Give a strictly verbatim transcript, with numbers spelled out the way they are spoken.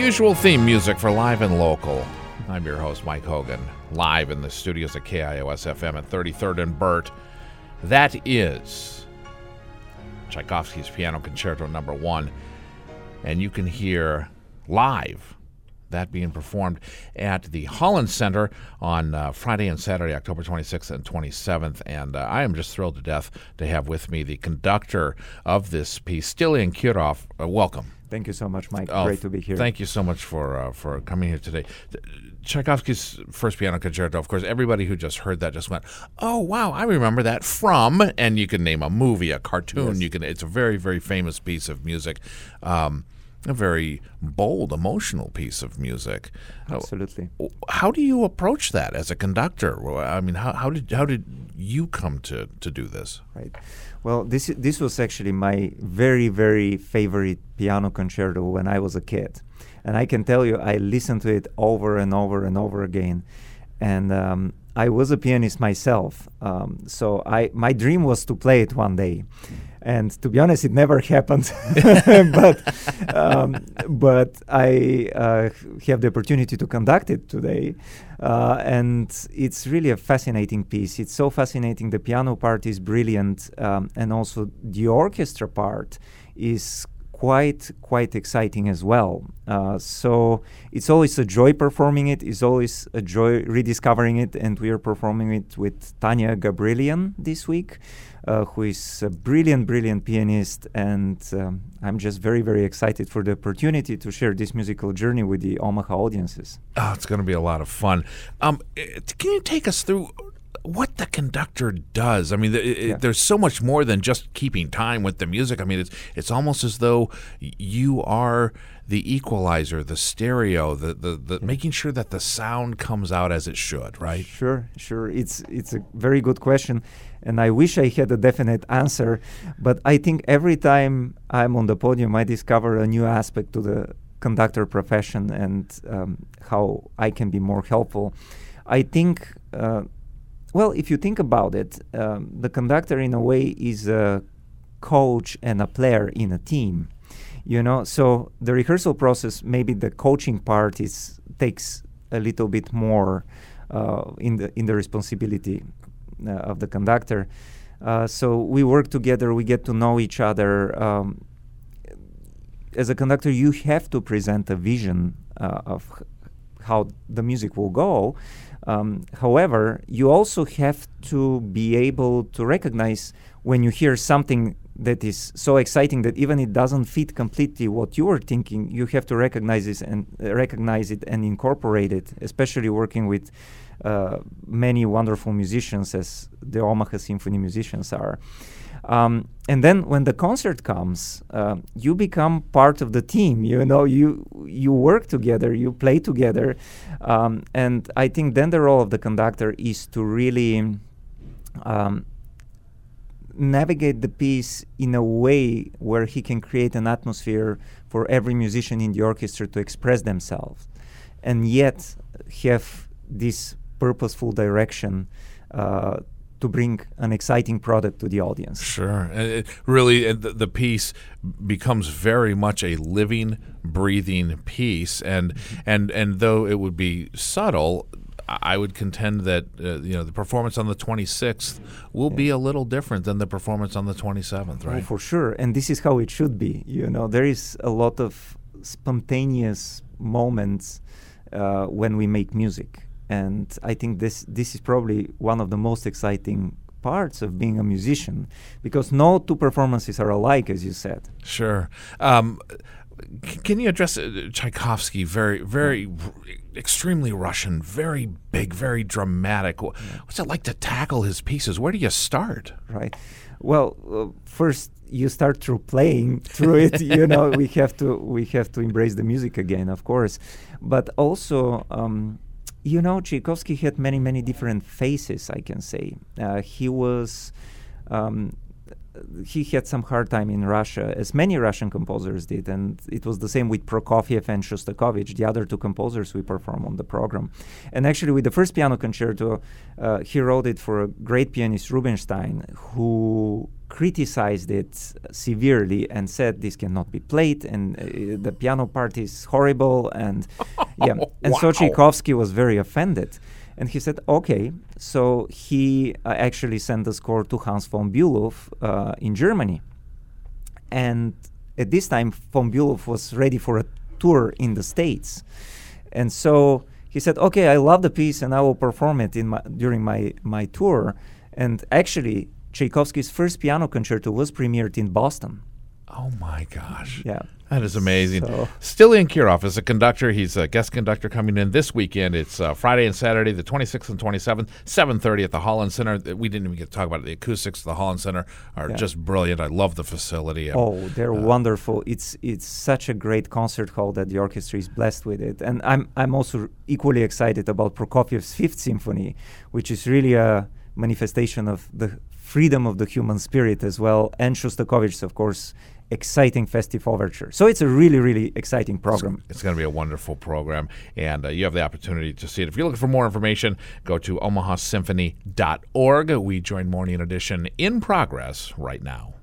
usual theme music for Live and Local. I'm your host, Mike Hogan, live in the studios at K I O S F M at thirty-third and Burt. That is Tchaikovsky's Piano Concerto Number One, and you can hear live that being performed at the Holland Center on uh, Friday and Saturday, October twenty-sixth and twenty-seventh. And uh, I am just thrilled to death to have with me the conductor of this piece, Stilian Kirov. Uh, welcome. Thank you so much, Mike. Oh, Great to be here. Thank you so much for uh, for coming here today. Tchaikovsky's First Piano Concerto, of course, everybody who just heard that just went, oh, wow, I remember that from, and you can name a movie, a cartoon. Yes. You can. It's a very, very famous piece of music. Um, a very bold, emotional piece of music. Absolutely. How do you approach that as a conductor? I mean, how, how did how did you come to, to do this? Right. Well, this this was actually my very, very favorite piano concerto when I was a kid. And I can tell you, I listened to it over and over and over again. And um, I was a pianist myself. Um, so I my dream was to play it one day. And to be honest, it never happened. but um, but I uh, have the opportunity to conduct it today. Uh, and it's really a fascinating piece. It's so fascinating. The piano part is brilliant. Um, and also the orchestra part is quite quite exciting as well. Uh, so it's always a joy performing it. It's always a joy rediscovering it. And we are performing it with Tanya Gabrilian this week, uh, who is a brilliant, brilliant pianist. And um, I'm just very, very excited for the opportunity to share this musical journey with the Omaha audiences. Oh, it's going to be a lot of fun. Um, it, can you take us through what the conductor does? I mean, th- Yeah. it, there's so much more than just keeping time with the music. I mean, it's it's almost as though you are the equalizer, the stereo, the the, the Yeah. making sure that the sound comes out as it should, right? Sure, sure. It's it's a very good question, and I wish I had a definite answer. But I think every time I'm on the podium, I discover a new aspect to the conductor profession and um, how I can be more helpful. I think. Uh, Well, if you think about it, um, the conductor in a way is a coach and a player in a team, you know. So the rehearsal process, maybe the coaching part is takes a little bit more uh, in the in the responsibility uh, of the conductor. Uh, so we work together, we get to know each other. Um, as a conductor, you have to present a vision uh, of h- how the music will go. Um, however, you also have to be able to recognize when you hear something that is so exciting that even it doesn't fit completely what you were thinking, you have to recognize this and uh, recognize it and incorporate it, especially working with uh, many wonderful musicians as the Omaha Symphony musicians are. Um, and then when the concert comes, uh, you become part of the team. You know, you you work together, you play together, um, and I think then the role of the conductor is to really um, navigate the piece in a way where he can create an atmosphere for every musician in the orchestra to express themselves, and yet have this purposeful direction Uh, to bring an exciting product to the audience. Sure. And it really, uh, the, the piece becomes very much a living, breathing piece. And and and though it would be subtle, I would contend that uh, you know the performance on the twenty-sixth will Yeah. be a little different than the performance on the twenty-seventh, right? Oh, for sure. And this is how it should be. You know, there is a lot of spontaneous moments uh, when we make music. And I think this this is probably one of the most exciting parts of being a musician, because no two performances are alike, as you said. Sure. Um, c- can you address uh, Tchaikovsky? Very, very, r- extremely Russian, very big, very dramatic. Wh- What's it like to tackle his pieces? Where do you start? Right. Well, uh, first you start through playing through it. You know, we have to we have to embrace the music again, of course, but also. Um, You know, Tchaikovsky had many, many different faces, I can say. Uh, he was um, he had some hard time in Russia, as many Russian composers did, and it was the same with Prokofiev and Shostakovich, the other two composers we perform on the program. And actually, with the first piano concerto, uh, he wrote it for a great pianist, Rubinstein, who criticized it severely and said this cannot be played, and uh, the piano part is horrible, and yeah, and Wow. so Tchaikovsky was very offended. And he said, okay. So he uh, actually sent the score to Hans von Bülow uh, in Germany. And at this time, von Bülow was ready for a tour in the States. And so he said, okay, I love the piece and I will perform it in my, during my, my tour. And actually, Tchaikovsky's first piano concerto was premiered in Boston. Oh, my gosh. Yeah. That is amazing. So- Stilian Kirov is a conductor. He's a guest conductor coming in this weekend. It's uh, Friday and Saturday, the twenty-sixth and twenty-seventh, seven thirty at the Holland Center. We didn't even get to talk about it. The acoustics of the Holland Center are Yeah. just brilliant. I love the facility. And, Oh, they're uh, wonderful. It's it's such a great concert hall that the orchestra is blessed with it. And I'm I'm also equally excited about Prokofiev's Fifth Symphony, which is really a manifestation of the freedom of the human spirit as well, and Shostakovich's, of course, exciting festive overture. So it's a really, really exciting program. It's, it's going to be a wonderful program, and uh, you have the opportunity to see it. If you're looking for more information, go to omaha symphony dot org. We join Morning Edition in progress right now.